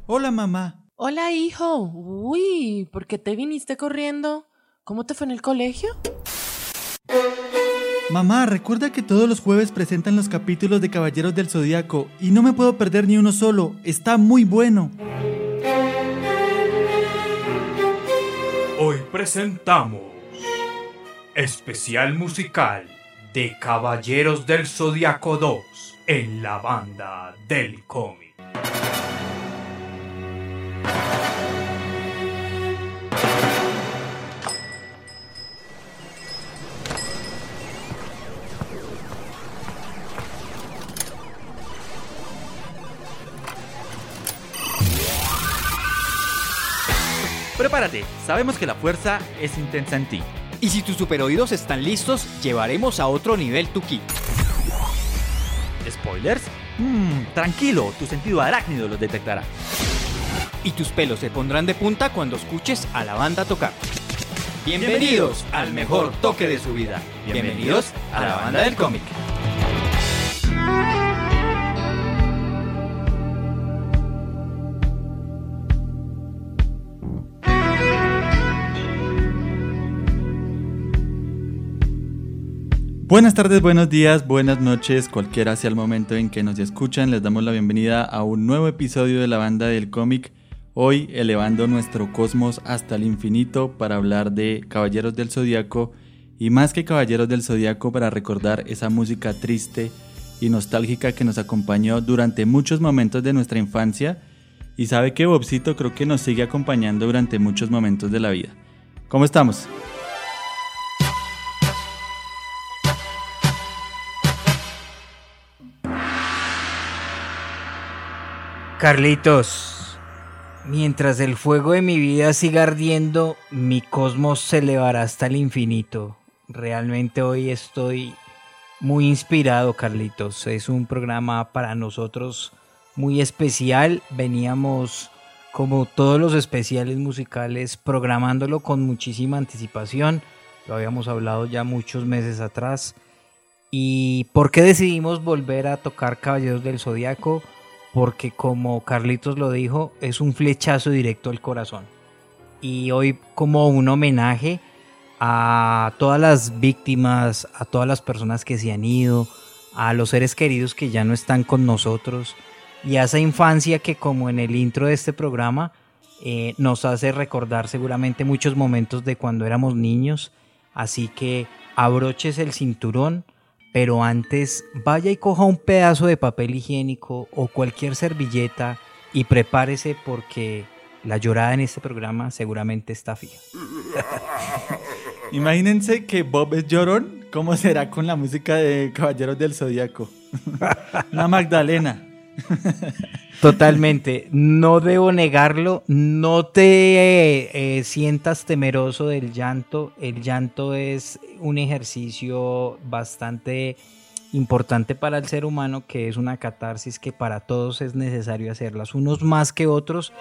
Hola, mamá. Hola, hijo. Uy, ¿por qué te viniste corriendo? ¿Cómo te fue en el colegio? Mamá, recuerda que todos los jueves presentan los capítulos de Caballeros del Zodiaco y no me puedo perder ni uno solo. Está muy bueno. Hoy presentamos especial musical de Caballeros del Zodiaco 2 en la banda del cómic. Prepárate, sabemos que la fuerza es intensa en ti. Y si tus superoídos están listos, llevaremos a otro nivel tu ki. ¿Spoilers? Tranquilo, tu sentido arácnido los detectará. Y tus pelos se pondrán de punta cuando escuches a la banda tocar. Bienvenidos al mejor toque de su vida. Bienvenidos a la banda del cómic. Buenas tardes, buenos días, buenas noches, cualquiera sea el momento en que nos escuchan. Les damos la bienvenida a un nuevo episodio de la banda del cómic. Hoy elevando nuestro cosmos hasta el infinito para hablar de Caballeros del Zodiaco. Y más que Caballeros del Zodiaco, para recordar esa música triste y nostálgica que nos acompañó durante muchos momentos de nuestra infancia. Y sabe que Bobcito creo que nos sigue acompañando durante muchos momentos de la vida. ¿Cómo estamos? Carlitos, mientras el fuego de mi vida siga ardiendo, mi cosmos se elevará hasta el infinito. Realmente hoy estoy muy inspirado, Carlitos. Es un programa para nosotros muy especial. Veníamos, como todos los especiales musicales, programándolo con muchísima anticipación. Lo habíamos hablado ya muchos meses atrás. ¿Y por qué decidimos volver a tocar Caballeros del Zodiaco? Porque como Carlitos lo dijo, es un flechazo directo al corazón. Y hoy, como un homenaje a todas las víctimas, a todas las personas que se han ido, a los seres queridos que ya no están con nosotros, y a esa infancia que, como en el intro de este programa, nos hace recordar seguramente muchos momentos de cuando éramos niños. Así que abroches el cinturón, pero antes vaya y coja un pedazo de papel higiénico o cualquier servilleta y prepárese, porque la llorada en este programa seguramente está fija. Imagínense que Bob es llorón. ¿Cómo será con la música de Caballeros del Zodiaco? Una Magdalena. Totalmente, no debo negarlo. No te sientas temeroso del llanto. El llanto es un ejercicio bastante importante para el ser humano, que es una catarsis que para todos es necesario hacerlas, unos más que otros.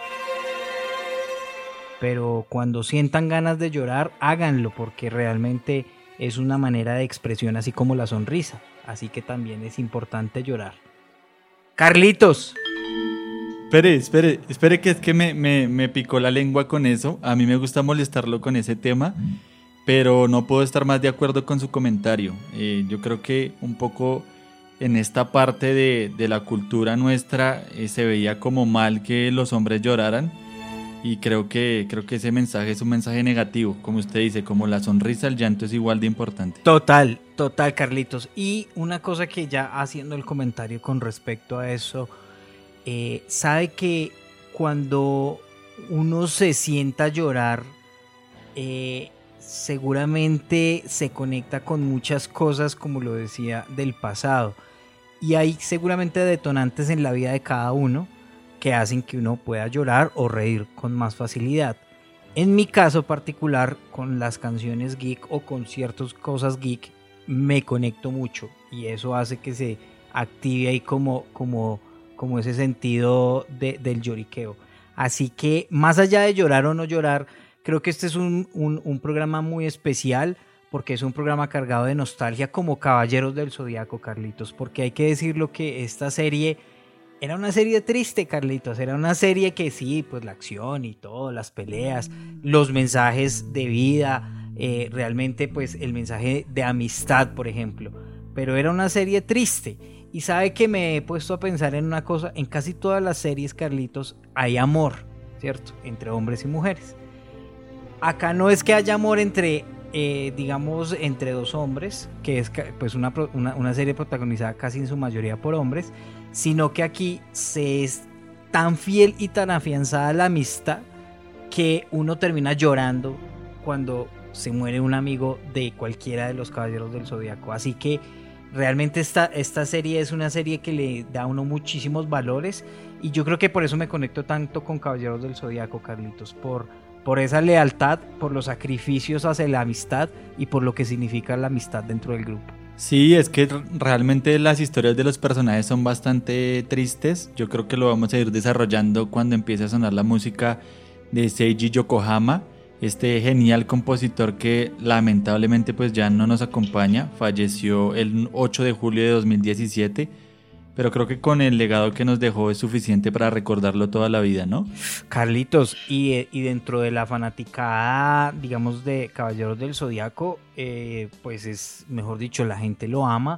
Pero cuando sientan ganas de llorar, háganlo, porque realmente es una manera de expresión, así como la sonrisa. Así que también es importante llorar. Carlitos. Espere que es que me picó la lengua con eso. A mí me gusta molestarlo con ese tema, pero no puedo estar más de acuerdo con su comentario. Yo creo que un poco en esta parte de la cultura nuestra se veía como mal que los hombres lloraran, y creo que ese mensaje es un mensaje negativo. Como usted dice, como la sonrisa, el llanto es igual de importante. Total, Carlitos. Y una cosa que, ya haciendo el comentario con respecto a eso, sabe que cuando uno se sienta a llorar, seguramente se conecta con muchas cosas, como lo decía, del pasado. Y hay seguramente detonantes en la vida de cada uno que hacen que uno pueda llorar o reír con más facilidad. En mi caso particular, con las canciones geek o con ciertas cosas geek, me conecto mucho, y eso hace que se active ahí como ese sentido del lloriqueo. Así que, más allá de llorar o no llorar, creo que este es un programa muy especial, porque es un programa cargado de nostalgia, como Caballeros del Zodiaco, Carlitos, porque hay que decirlo que esta serie era una serie triste, Carlitos. Era una serie que sí, pues la acción y todo, las peleas, los mensajes de vida, realmente pues el mensaje de amistad, por ejemplo. Pero era una serie triste. Y sabe que me he puesto a pensar en una cosa, en casi todas las series, Carlitos, hay amor, ¿cierto? Entre hombres y mujeres. Acá no es que haya amor entre, digamos, entre dos hombres, que es pues una serie protagonizada casi en su mayoría por hombres, sino que aquí se es tan fiel y tan afianzada la amistad que uno termina llorando cuando se muere un amigo de cualquiera de los Caballeros del Zodiaco. Así que realmente esta serie es una serie que le da a uno muchísimos valores, y yo creo que por eso me conecto tanto con Caballeros del Zodiaco, Carlitos, por esa lealtad, por los sacrificios hacia la amistad y por lo que significa la amistad dentro del grupo. Sí, es que realmente las historias de los personajes son bastante tristes. Yo creo que lo vamos a ir desarrollando cuando empiece a sonar la música de Seiji Yokohama, este genial compositor que lamentablemente pues ya no nos acompaña. Falleció el 8 de julio de 2017, pero creo que con el legado que nos dejó es suficiente para recordarlo toda la vida, ¿no? Carlitos, y dentro de la fanaticada, digamos, de Caballeros del Zodiaco, pues es, mejor dicho, la gente lo ama.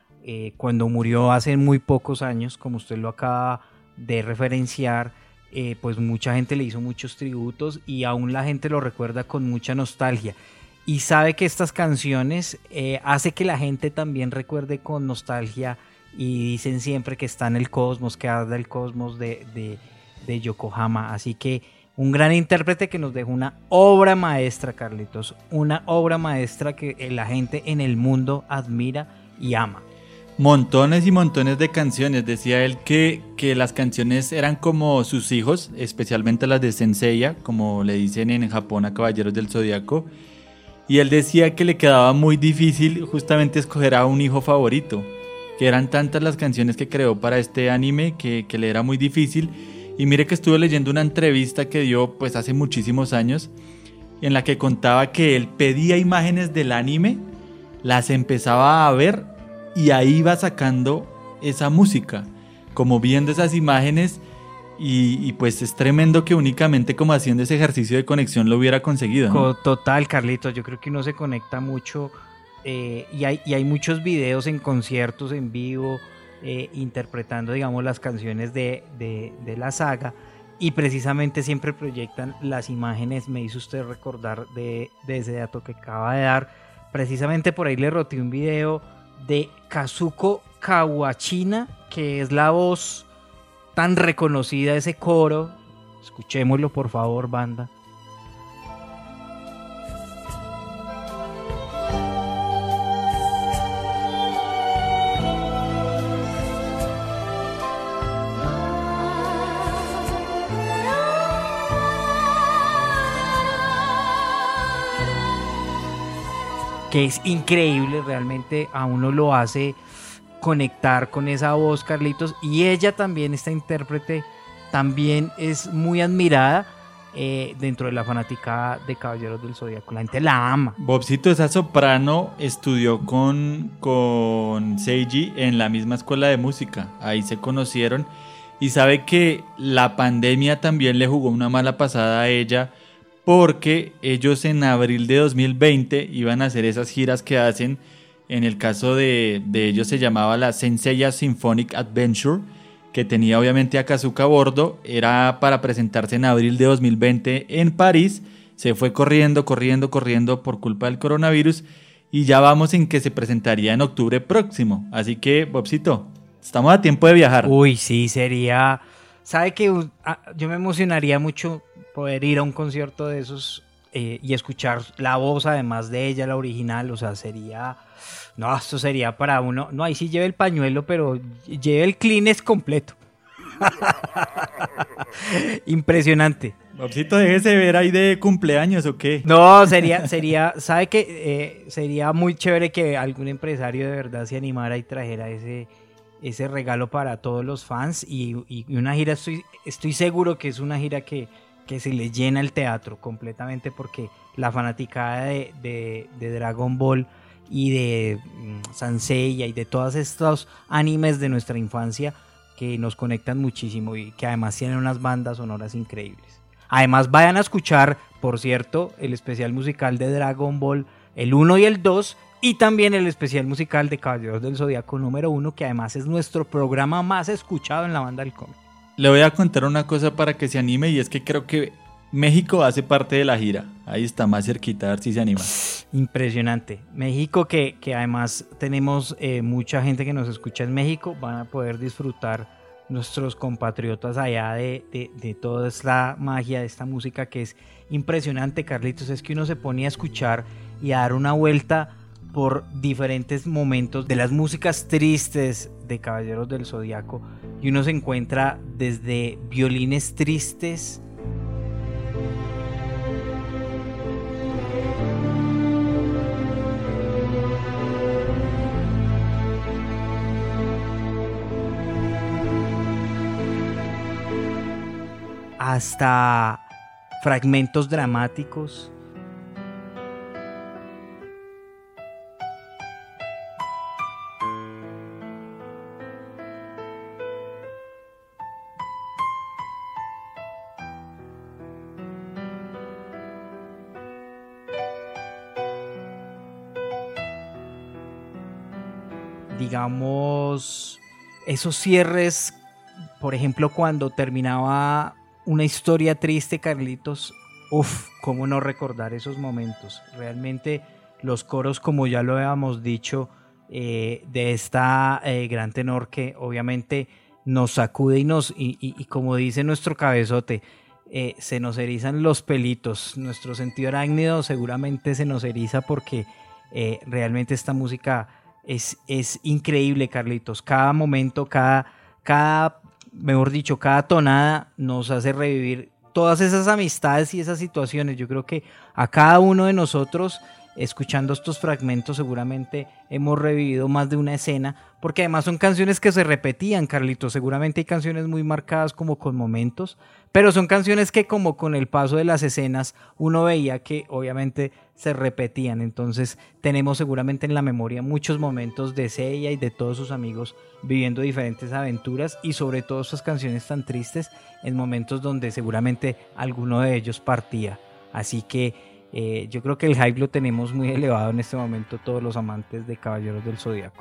Cuando murió hace muy pocos años, como usted lo acaba de referenciar, pues mucha gente le hizo muchos tributos y aún la gente lo recuerda con mucha nostalgia. Y sabe que estas canciones hace que la gente también recuerde con nostalgia, y dicen siempre que está en el cosmos, que arda el cosmos de Yokohama. Así que un gran intérprete que nos dejó una obra maestra, Carlitos, una obra maestra que la gente en el mundo admira y ama. Montones y montones de canciones. Decía él que las canciones eran como sus hijos, especialmente las de Senseiya, como le dicen en Japón a Caballeros del Zodiaco. Y él decía que le quedaba muy difícil justamente escoger a un hijo favorito, que eran tantas las canciones que creó para este anime que le era muy difícil. Y mire que estuve leyendo una entrevista que dio pues hace muchísimos años, en la que contaba que él pedía imágenes del anime, las empezaba a ver y ahí iba sacando esa música, como viendo esas imágenes, y pues es tremendo que únicamente como haciendo ese ejercicio de conexión lo hubiera conseguido, ¿no? Total, Carlitos, yo creo que uno se conecta mucho. Y hay muchos videos en conciertos en vivo interpretando, digamos, las canciones de la saga, y precisamente siempre proyectan las imágenes. Me hizo usted recordar de ese dato que acaba de dar. Precisamente por ahí le roté un video de Kazuko Kawachina, que es la voz tan reconocida de ese coro. Escuchémoslo, por favor, banda. Que es increíble, realmente a uno lo hace conectar con esa voz, Carlitos. Y ella también, esta intérprete, también es muy admirada dentro de la fanaticada de Caballeros del Zodiaco. La gente la ama. Bobcito, esa soprano estudió con Seiji en la misma escuela de música. Ahí se conocieron, y sabe que la pandemia también le jugó una mala pasada a ella, porque ellos en abril de 2020 iban a hacer esas giras que hacen. En el caso de ellos se llamaba la Senseiya Symphonic Adventure, que tenía obviamente a Kazuka a bordo. Era para presentarse en abril de 2020 en París. Se fue corriendo por culpa del coronavirus, y ya vamos en que se presentaría en octubre próximo. Así que, Bobcito, estamos a tiempo de viajar. Uy, sí, sería... ¿Sabe que yo me emocionaría mucho poder ir a un concierto de esos y escuchar la voz además de ella, la original? O sea, sería... No, esto sería para uno... No, ahí sí lleve el pañuelo, pero lleve el Kleenex completo. Impresionante. Bobcito, déjese ver ahí de cumpleaños, ¿o qué? No, sería, ¿sabe qué? Sería muy chévere que algún empresario de verdad se animara y trajera ese regalo para todos los fans, y una gira, estoy seguro que es una gira que se le llena el teatro completamente, porque la fanaticada de Dragon Ball y de Sanseiya y de todos estos animes de nuestra infancia, que nos conectan muchísimo y que además tienen unas bandas sonoras increíbles. Además vayan a escuchar, por cierto, el especial musical de Dragon Ball, el 1 y el 2, y también el especial musical de Caballeros del Zodiaco número 1, que además es nuestro programa más escuchado en la banda del cómic. Le voy a contar una cosa para que se anime, y es que creo que México hace parte de la gira. Ahí está más cerquita, a ver si se anima. Impresionante. México, que además tenemos mucha gente que nos escucha en México, van a poder disfrutar nuestros compatriotas allá de toda esta magia, de esta música que es impresionante, Carlitos. Es que uno se pone a escuchar y a dar una vuelta por diferentes momentos de las músicas tristes de Caballeros del Zodiaco, y uno se encuentra desde violines tristes, hasta fragmentos dramáticos. Digamos, esos cierres, por ejemplo, cuando terminaba una historia triste, Carlitos, cómo no recordar esos momentos. Realmente los coros, como ya lo habíamos dicho, de esta gran tenor que obviamente nos sacude y como dice nuestro cabezote, se nos erizan los pelitos. Nuestro sentido arácnido seguramente se nos eriza porque realmente esta música es increíble, Carlitos. Cada momento, mejor dicho, cada tonada nos hace revivir todas esas amistades y esas situaciones. Yo creo que a cada uno de nosotros, escuchando estos fragmentos, seguramente hemos revivido más de una escena, porque además son canciones que se repetían, Carlitos. Seguramente hay canciones muy marcadas como con momentos, pero son canciones que como con el paso de las escenas uno veía que obviamente se repetían. Entonces tenemos seguramente en la memoria muchos momentos de Seiya y de todos sus amigos viviendo diferentes aventuras, y sobre todo estas canciones tan tristes en momentos donde seguramente alguno de ellos partía. Así que yo creo que el hype lo tenemos muy elevado en este momento todos los amantes de Caballeros del Zodiaco.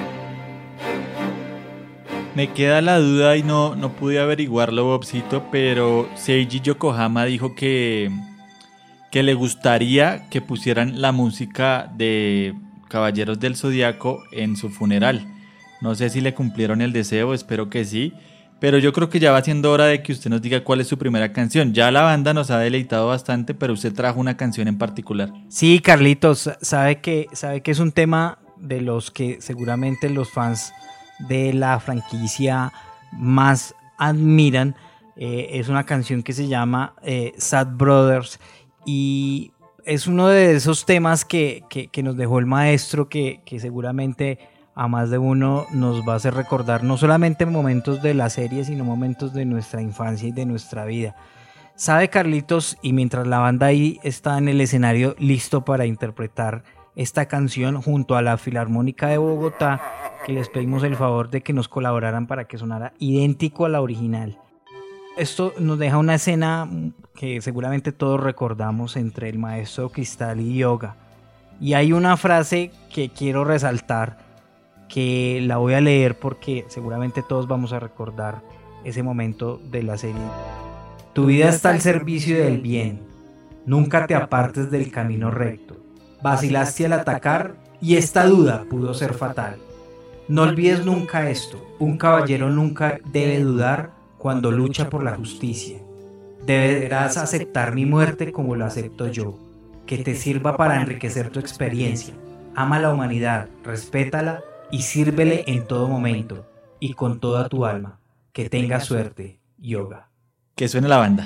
Me queda la duda y no pude averiguarlo, Bobcito, pero Seiji Yokohama dijo que le gustaría que pusieran la música de Caballeros del Zodiaco en su funeral. No sé si le cumplieron el deseo, espero que sí, pero yo creo que ya va siendo hora de que usted nos diga cuál es su primera canción. Ya la banda nos ha deleitado bastante, pero usted trajo una canción en particular. Sí, Carlitos, sabe que es un tema de los que seguramente los fans de la franquicia más admiran. Es una canción que se llama Sad Brothers, y es uno de esos temas que nos dejó el maestro, que seguramente a más de uno nos va a hacer recordar no solamente momentos de la serie, sino momentos de nuestra infancia y de nuestra vida. Sabe, Carlitos, y mientras la banda ahí está en el escenario listo para interpretar esta canción junto a la Filarmónica de Bogotá, que les pedimos el favor de que nos colaboraran para que sonara idéntico a la original. Esto nos deja una escena que seguramente todos recordamos entre el maestro Cristal y Yoga. Y hay una frase que quiero resaltar, que la voy a leer porque seguramente todos vamos a recordar ese momento de la serie. Tu vida está al servicio del bien. Nunca te apartes del camino recto. Vacilaste al atacar y esta duda pudo ser fatal. No olvides nunca esto. Un caballero nunca debe dudar cuando lucha por la justicia. Deberás aceptar mi muerte como lo acepto yo, que te sirva para enriquecer tu experiencia. Ama a la humanidad, respétala y sírvele en todo momento y con toda tu alma. Que tengas suerte, Yoga. Que suene la banda.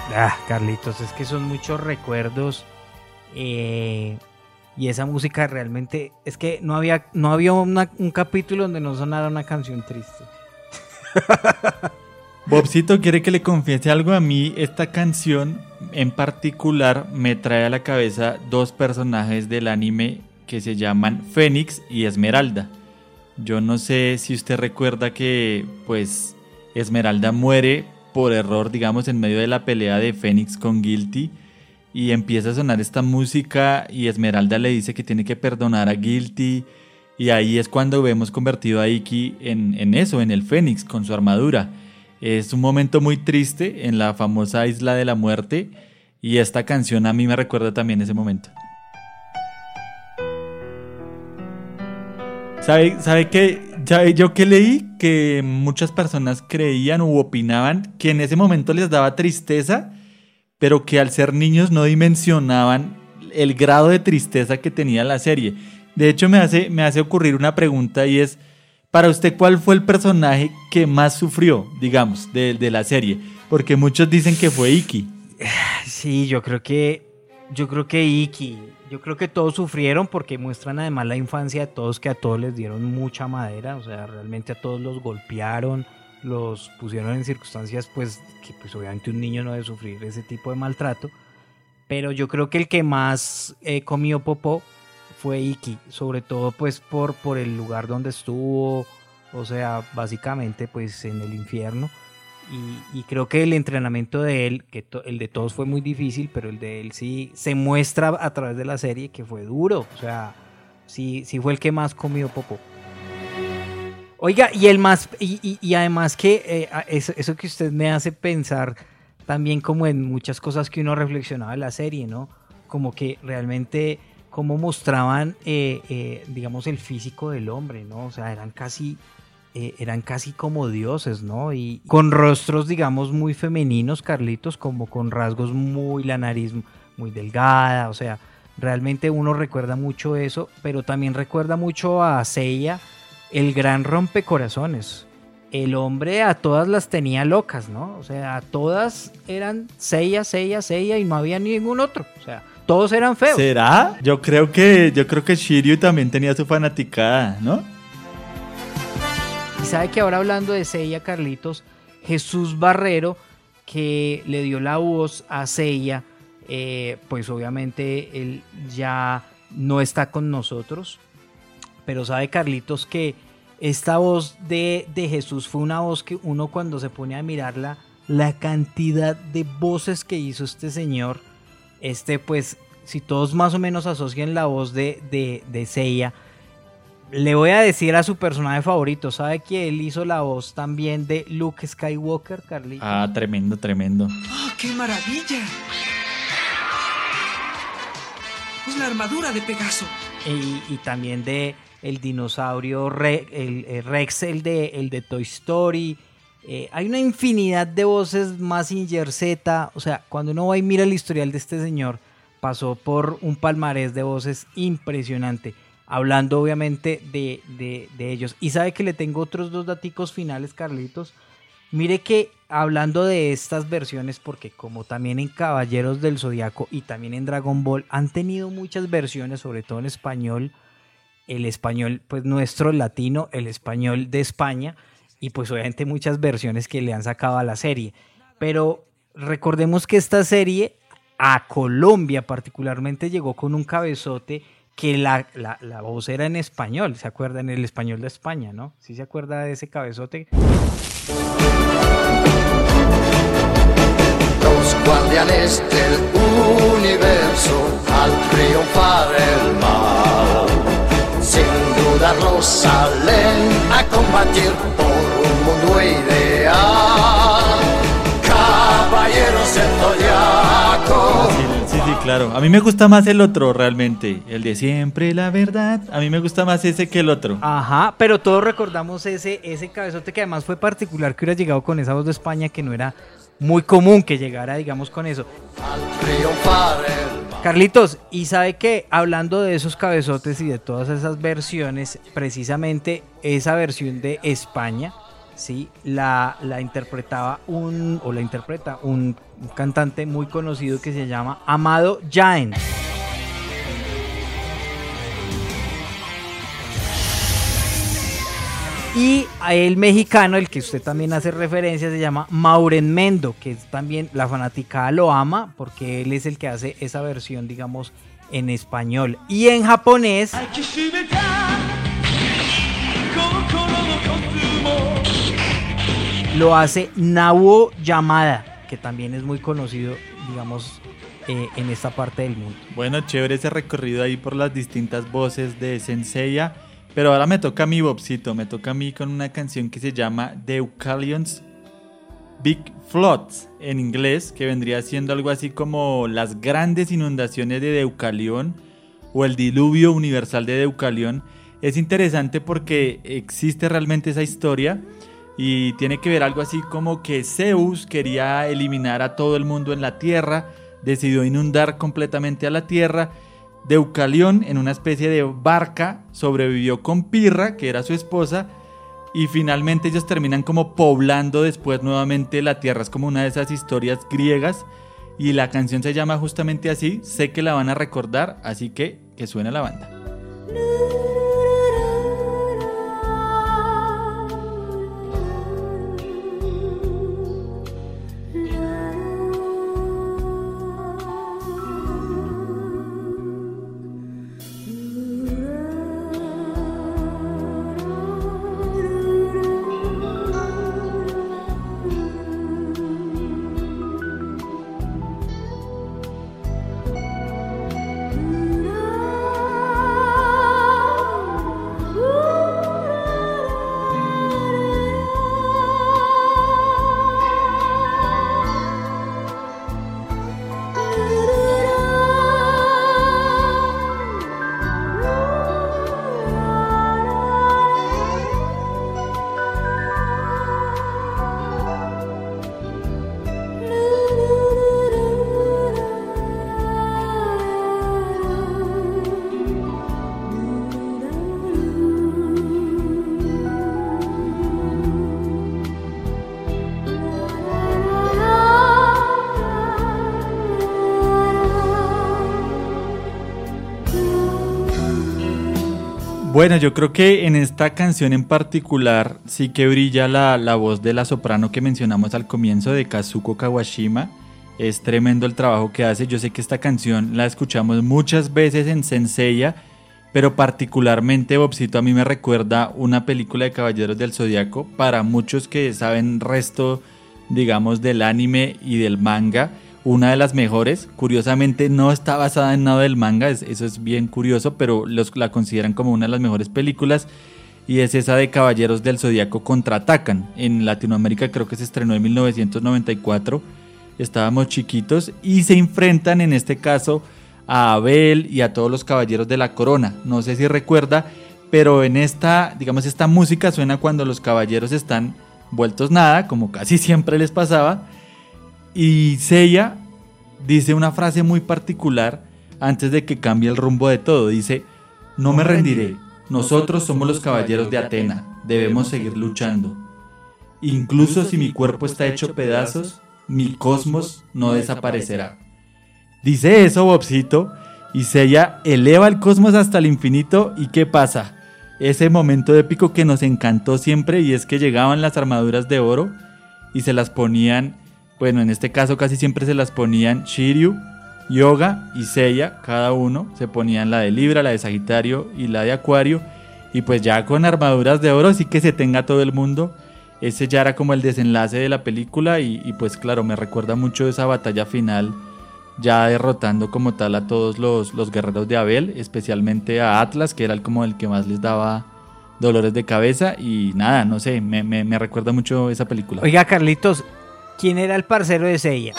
Carlitos, es que son muchos recuerdos y esa música realmente, es que no había un capítulo donde no sonara una canción triste. Bobcito quiere que le confiese algo. A mí esta canción en particular me trae a la cabeza dos personajes del anime que se llaman Fénix y Esmeralda. Yo no sé si usted recuerda que pues Esmeralda muere por error, digamos, en medio de la pelea de Fénix con Guilty, y empieza a sonar esta música y Esmeralda le dice que tiene que perdonar a Guilty, y ahí es cuando vemos convertido a Ikki en eso, en el Fénix con su armadura. Es un momento muy triste en la famosa Isla de la Muerte, y esta canción a mí me recuerda también ese momento. ¿Sabe yo que leí? Que muchas personas creían u opinaban que en ese momento les daba tristeza, pero que al ser niños no dimensionaban el grado de tristeza que tenía la serie. De hecho, me hace ocurrir una pregunta, y es, para usted, ¿cuál fue el personaje que más sufrió, digamos, de la serie? Porque muchos dicen que fue Ikki. Sí, yo creo que Ikki. Yo creo que todos sufrieron porque muestran además la infancia de todos, que a todos les dieron mucha madera, o sea, realmente a todos los golpearon, los pusieron en circunstancias pues que pues obviamente un niño no debe sufrir ese tipo de maltrato, pero yo creo que el que más comió popó fue Ikki, sobre todo pues por el lugar donde estuvo, o sea, básicamente pues en el infierno. Y creo que el entrenamiento de él, el de todos fue muy difícil, pero el de él sí se muestra a través de la serie que fue duro. O sea, sí fue el que más comió popó. Oiga, y el más y además que eso que usted me hace pensar también como en muchas cosas que uno reflexionaba de la serie, ¿no? Como que realmente cómo mostraban, digamos, el físico del hombre, ¿no? O sea, eran casi como dioses, ¿no? Y con rostros, digamos, muy femeninos, Carlitos, como con rasgos la nariz muy delgada, o sea, realmente uno recuerda mucho eso, pero también recuerda mucho a Seiya, el gran rompecorazones. El hombre a todas las tenía locas, ¿no? O sea, todas eran Seiya y no había ningún otro, o sea, todos eran feos. ¿Será? Yo creo que Shiryu también tenía su fanaticada, ¿no? Y sabe que ahora hablando de Seiya, Carlitos, Jesús Barrero, que le dio la voz a Seiya, pues obviamente él ya no está con nosotros, pero sabe, Carlitos, que esta voz de Jesús fue una voz que uno, cuando se pone a mirarla, la cantidad de voces que hizo este señor, pues si todos más o menos asocian la voz de Seiya, le voy a decir a su personaje favorito. ¿Sabe que él hizo la voz también de Luke Skywalker, Carlitos? Ah, tremendo. ¡Oh, qué maravilla! Es la armadura de Pegaso. Y también de el dinosaurio el Rex, el de Toy Story. Hay una infinidad de voces, Mazinger Z. O sea, cuando uno va y mira el historial de este señor, pasó por un palmarés de voces impresionante. Hablando obviamente de ellos. Y sabe que le tengo otros dos daticos finales, Carlitos. Mire que hablando de estas versiones, porque como también en Caballeros del Zodiaco y también en Dragon Ball han tenido muchas versiones, sobre todo en español. El español pues nuestro, el latino, el español de España, y pues obviamente muchas versiones que le han sacado a la serie. Pero recordemos que esta serie a Colombia particularmente llegó con un cabezote que la voz era en español, ¿se acuerda? En el español de España, ¿no? ¿Sí se acuerda de ese cabezote? Los guardianes del universo, al triunfar el mal, sin dudarlo salen a combatir por un mundo ideal. Caballeros del Zodiaco. Sí, claro. A mí me gusta más el otro realmente, el de siempre la verdad. A mí me gusta más ese que el otro. Ajá, pero todos recordamos ese cabezote que además fue particular, que hubiera llegado con esa voz de España, que no era muy común que llegara, digamos, con eso. Carlitos, y sabe que hablando de esos cabezotes y de todas esas versiones, precisamente esa versión de España ¿sí? La interpreta un cantante muy conocido que se llama Amado Jaén. Y a el mexicano, el que usted también hace referencia, se llama Mauren Mendo, que es también la fanaticada lo ama porque él es el que hace esa versión, digamos, en español. Y en japonés lo hace Naoya Yamada, que también es muy conocido, digamos, en esta parte del mundo. Bueno, chévere ese recorrido ahí por las distintas voces de Senseiya. Pero ahora me toca a mí, Bobcito, me toca a mí con una canción que se llama Deucalion's Big Floods, en inglés, que vendría siendo algo así como las grandes inundaciones de Deucalión o el diluvio universal de Deucalión. Es interesante porque existe realmente esa historia y tiene que ver algo así como que Zeus quería eliminar a todo el mundo en la tierra, decidió inundar completamente a la tierra. Deucalión, en una especie de barca, sobrevivió con Pirra, que era su esposa, y finalmente ellos terminan como poblando después nuevamente la tierra. Es como una de esas historias griegas y la canción se llama justamente así. Sé que la van a recordar, así que suene la banda. Bueno, yo creo que en esta canción en particular sí que brilla la voz de la soprano que mencionamos al comienzo, de Kazuko Kawashima. Es tremendo el trabajo que hace. Yo sé que esta canción la escuchamos muchas veces en Senseiya, pero particularmente, Bobcito, a mí me recuerda una película de Caballeros del Zodiaco. Para muchos que saben resto, digamos, del anime y del manga, una de las mejores. Curiosamente no está basada en nada del manga, eso es bien curioso, pero la consideran como una de las mejores películas, y es esa de Caballeros del Zodiaco Contraatacan. En Latinoamérica creo que se estrenó en 1994, estábamos chiquitos, y se enfrentan en este caso a Abel y a todos los caballeros de la corona. No sé si recuerda, pero en esta música suena cuando los caballeros están vueltos nada, como casi siempre les pasaba. Y Seiya dice una frase muy particular antes de que cambie el rumbo de todo. Dice: no me rendiré, nosotros somos los caballeros de Atena, debemos seguir luchando. Incluso si mi cuerpo está hecho pedazos, mi cosmos no desaparecerá. Dice eso, Bobcito, y Seiya eleva el cosmos hasta el infinito. ¿Y qué pasa? Ese momento épico que nos encantó siempre, y es que llegaban las armaduras de oro y se las ponían. Bueno, en este caso casi siempre se las ponían Shiryu, Yoga y Seiya, cada uno se ponían la de Libra, la de Sagitario y la de Acuario, y pues ya con armaduras de oro sí que se tenga todo el mundo. Ese ya era como el desenlace de la película, y pues claro, me recuerda mucho esa batalla final, ya derrotando como tal a todos los guerreros de Abel, especialmente a Atlas, que era como el que más les daba dolores de cabeza, y nada, no sé, me recuerda mucho esa película. Oiga, Carlitos, ¿quién era el parcero de Seiya?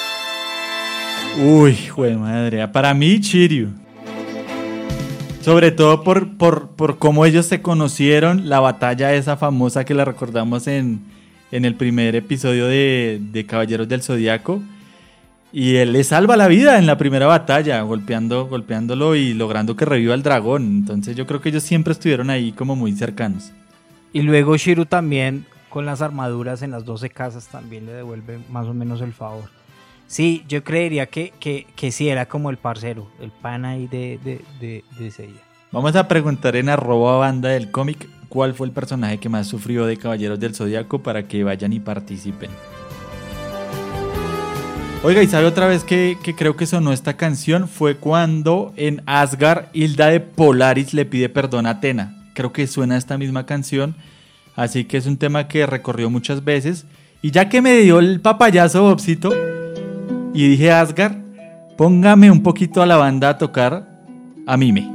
Uy, jue madre, para mí Shiryu. Sobre todo por cómo ellos se conocieron, la batalla esa famosa que la recordamos en el primer episodio de Caballeros del Zodiaco. Y él le salva la vida en la primera batalla, golpeándolo y logrando que reviva el dragón. Entonces yo creo que ellos siempre estuvieron ahí como muy cercanos. Y luego Shiryu también con las armaduras en las 12 casas también le devuelve más o menos el favor. Sí, yo creería que sí era como el parcero, el pana ahí de ese día. Vamos a preguntar en @banda del cómic cuál fue el personaje que más sufrió de Caballeros del Zodiaco para que vayan y participen. Oiga, y sabe otra vez que creo que sonó esta canción fue cuando en Asgard Hilda de Polaris le pide perdón a Athena. Creo que suena esta misma canción, así que es un tema que recorrió muchas veces. Y ya que me dio el papayazo Bobcito y dije Asgard, póngame un poquito a la banda a tocar a Mime.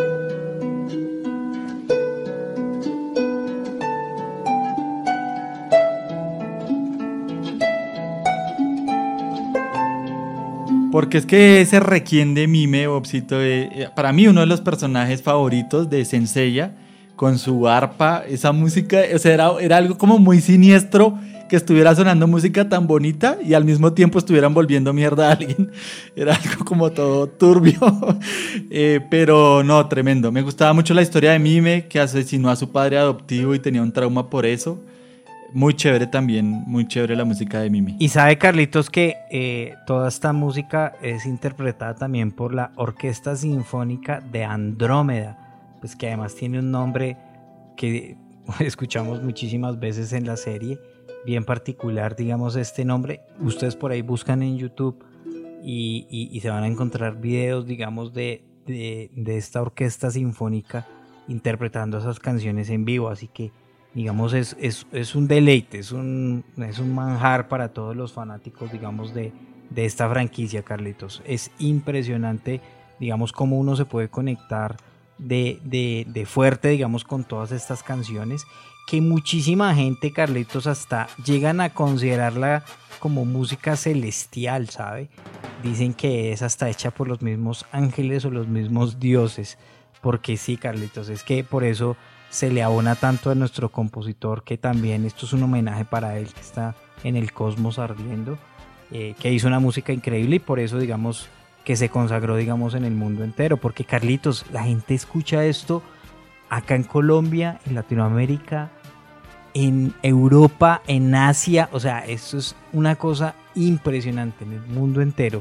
Porque es que ese requiem de Mime, Bobcito, para mí uno de los personajes favoritos de Senseiya, con su arpa, esa música, o sea, era algo como muy siniestro que estuviera sonando música tan bonita y al mismo tiempo estuvieran volviendo mierda a alguien. Era algo como todo turbio, pero no, tremendo. Me gustaba mucho la historia de Mime, que asesinó a su padre adoptivo y tenía un trauma por eso. Muy chévere también, muy chévere la música de Mime. Y sabe, Carlitos, que toda esta música es interpretada también por la Orquesta Sinfónica de Andrómeda, pues que además tiene un nombre que escuchamos muchísimas veces en la serie, bien particular, digamos, este nombre. Ustedes por ahí buscan en YouTube y se van a encontrar videos, digamos, de esta Orquesta Sinfónica interpretando esas canciones en vivo, así que digamos, es un deleite, es un manjar para todos los fanáticos, digamos, de esta franquicia, Carlitos. Es impresionante, digamos, cómo uno se puede conectar de fuerte, digamos, con todas estas canciones, que muchísima gente, Carlitos, hasta llegan a considerarla como música celestial, ¿sabe? Dicen que es hasta hecha por los mismos ángeles o los mismos dioses, porque sí, Carlitos, es que por eso se le abona tanto a nuestro compositor, que también esto es un homenaje para él, que está en el cosmos ardiendo, que hizo una música increíble y por eso, digamos, que se consagró, digamos, en el mundo entero, porque Carlitos, la gente escucha esto acá en Colombia, en Latinoamérica, en Europa, en Asia, o sea, esto es una cosa impresionante en el mundo entero.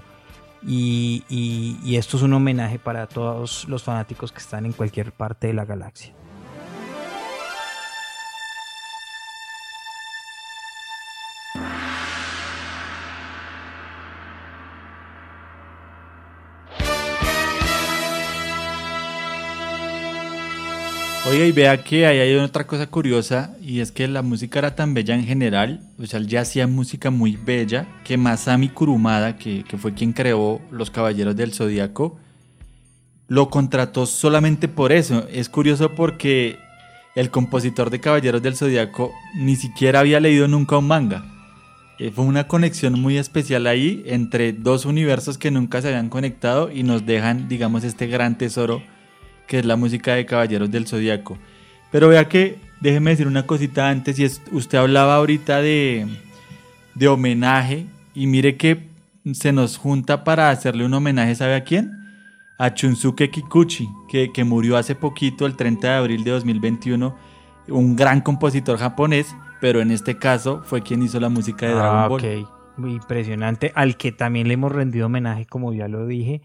Y esto es un homenaje para todos los fanáticos que están en cualquier parte de la galaxia. Oiga, y vea que ahí hay otra cosa curiosa, y es que la música era tan bella en general, o sea, él ya hacía música muy bella, que Masami Kurumada, que fue quien creó Los Caballeros del Zodiaco, lo contrató solamente por eso. Es curioso porque el compositor de Caballeros del Zodiaco ni siquiera había leído nunca un manga. Fue una conexión muy especial ahí entre dos universos que nunca se habían conectado y nos dejan, digamos, este gran tesoro que es la música de Caballeros del Zodiaco. Pero vea que, déjeme decir una cosita antes, y usted hablaba ahorita de homenaje, y mire que se nos junta para hacerle un homenaje, ¿sabe a quién? A Shunsuke Kikuchi, que murió hace poquito, el 30 de abril de 2021, un gran compositor japonés, pero en este caso fue quien hizo la música de Dragon Ball. Ok, muy impresionante, al que también le hemos rendido homenaje, como ya lo dije.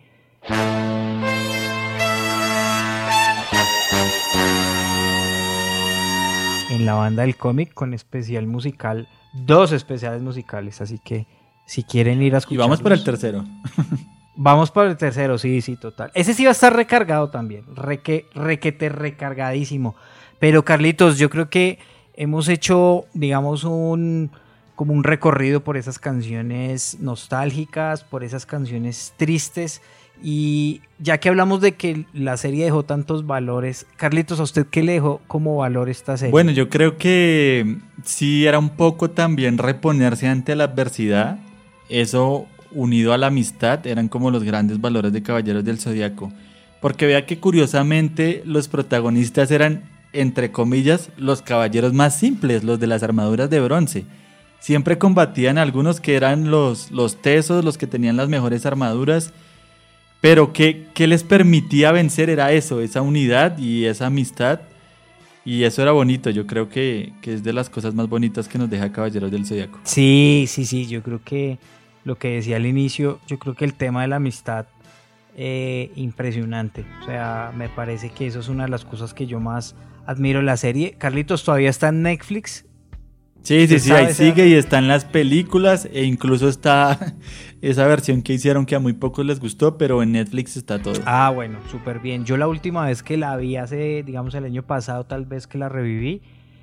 En la banda del cómic, con especial musical, 2 especiales musicales, así que si quieren ir a escucharlos. Y vamos para el tercero. Vamos para el tercero, sí, total. Ese sí va a estar recargado también, requete recargadísimo. Pero Carlitos, yo creo que hemos hecho, digamos, como un recorrido por esas canciones nostálgicas, por esas canciones tristes. Y ya que hablamos de que la serie dejó tantos valores, Carlitos, ¿a usted qué le dejó como valor esta serie? Bueno, yo creo que sí era un poco también reponerse ante la adversidad. Eso, unido a la amistad, eran como los grandes valores de Caballeros del Zodiaco. Porque vea que curiosamente los protagonistas eran, entre comillas, los caballeros más simples, los de las armaduras de bronce. Siempre combatían a algunos que eran los tesos, los que tenían las mejores armaduras. Pero ¿qué les permitía vencer? Era eso, esa unidad y esa amistad. Y eso era bonito, yo creo que es de las cosas más bonitas que nos deja Caballeros del Zodiaco. Sí, yo creo que lo que decía al inicio, yo creo que el tema de la amistad, impresionante. O sea, me parece que eso es una de las cosas que yo más admiro en la serie. Carlitos, ¿todavía está en Netflix? Sí, ahí sigue y están las películas e incluso está esa versión que hicieron que a muy pocos les gustó, pero en Netflix está todo. Ah, bueno, súper bien. Yo la última vez que la vi hace, digamos, el año pasado, tal vez que la reviví,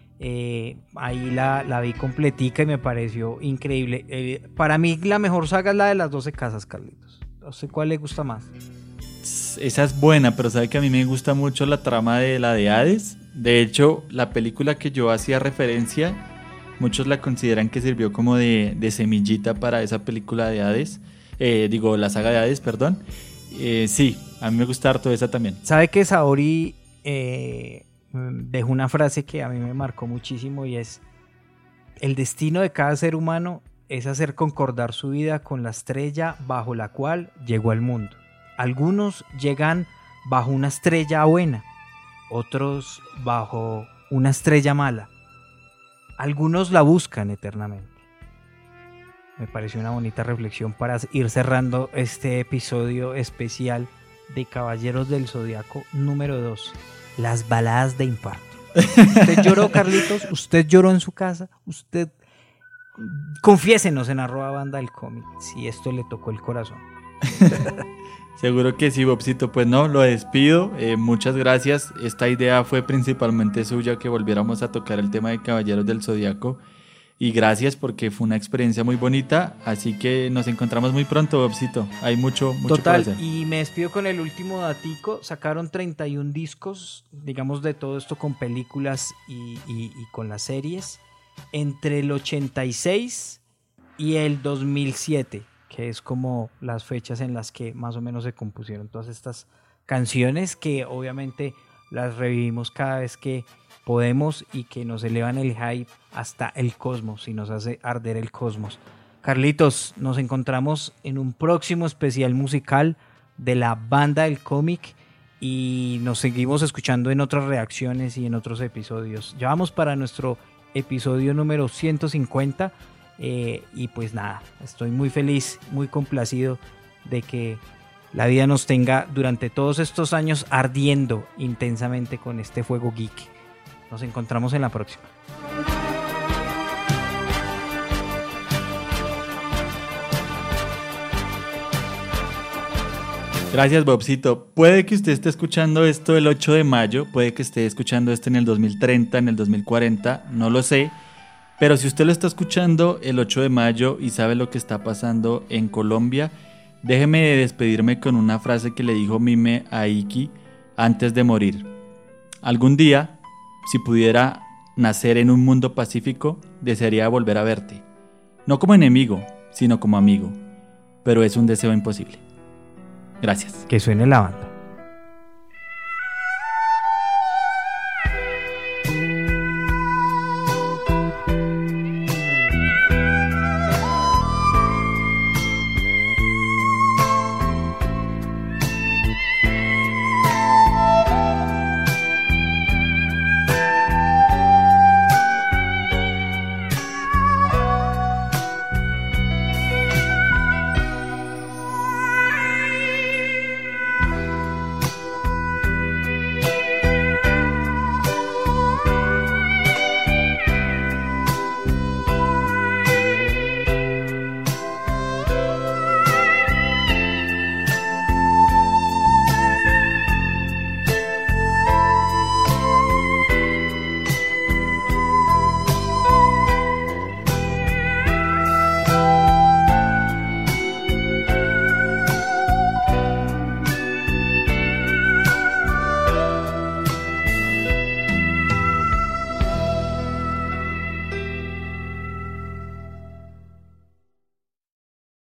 ahí la vi completica y me pareció increíble. Para mí la mejor saga es la de las 12 casas, Carlitos. No sé cuál le gusta más. Esa es buena, pero sabe que a mí me gusta mucho la trama de la de Hades. De hecho, la película que yo hacía referencia, muchos la consideran que sirvió como de semillita para esa película de Hades. La saga de Hades, perdón. Sí, a mí me gusta harto esa también. ¿Sabe que Saori dejó una frase que a mí me marcó muchísimo y es: el destino de cada ser humano es hacer concordar su vida con la estrella bajo la cual llegó al mundo. Algunos llegan bajo una estrella buena, otros bajo una estrella mala. Algunos la buscan eternamente. Me pareció una bonita reflexión para ir cerrando este episodio especial de Caballeros del Zodiaco número 2, las baladas de infarto. ¿Usted lloró, Carlitos? ¿Usted lloró en su casa? ¿Usted? Confiésenos en @banda del cómic si esto le tocó el corazón. Seguro que sí, Bobcito. Pues no, lo despido. Muchas gracias. Esta idea fue principalmente suya, que volviéramos a tocar el tema de Caballeros del Zodiaco. Y gracias porque fue una experiencia muy bonita. Así que nos encontramos muy pronto, Bobcito. Hay mucho Total, por hacer. Y me despido con el último datico. Sacaron 31 discos, digamos, de todo esto con películas y con las series, entre el 86 y el 2007. Que es como las fechas en las que más o menos se compusieron todas estas canciones, que obviamente las revivimos cada vez que podemos y que nos elevan el hype hasta el cosmos y nos hace arder el cosmos. Carlitos, nos encontramos en un próximo especial musical de la banda del cómic y nos seguimos escuchando en otras reacciones y en otros episodios. Ya vamos para nuestro episodio número 150. Y pues nada, estoy muy feliz, muy complacido de que la vida nos tenga durante todos estos años ardiendo intensamente con este fuego geek. Nos encontramos en la próxima. Gracias, Bobcito. Puede que usted esté escuchando esto el 8 de mayo, puede que esté escuchando esto en el 2030, en el 2040, no lo sé. Pero si usted lo está escuchando el 8 de mayo y sabe lo que está pasando en Colombia, déjeme despedirme con una frase que le dijo Mime a Iki antes de morir. Algún día, si pudiera nacer en un mundo pacífico, desearía volver a verte. No como enemigo, sino como amigo. Pero es un deseo imposible. Gracias. Que suene la banda.